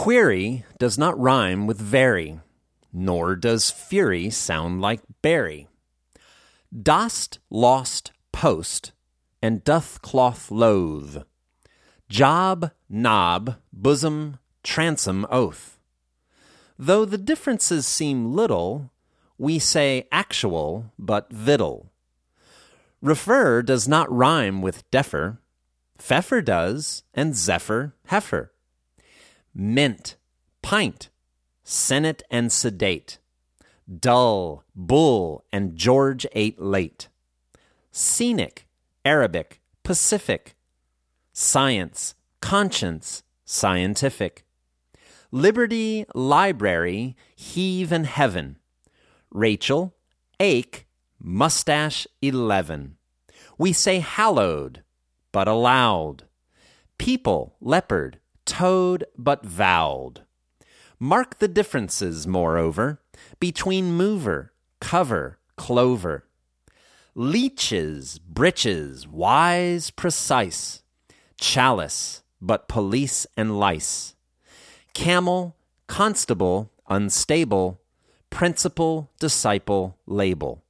Query does not rhyme with very, nor does fury sound like bury. Dost, lost, post, and doth cloth loathe. Job, knob, bosom, transom, oath. Though the differences seem little, we say actual but victual. Refer does not rhyme with defer. Pfeffer does, and zephyr, heifer. Mint, pint, senate and sedate. Dull, bull, and George ate late. Scenic, Arabic, Pacific. Science, conscience, scientific. Liberty, library, heave and heaven. Rachel, ache, mustache 11. We say hallowed, but allowed. People, leopard, toad, but vowed. Mark the differences, moreover, between mover, cover, clover. Leeches, breeches, wise, precise. Chalice, but police and lice. Camel, constable, unstable. Principal, disciple, label.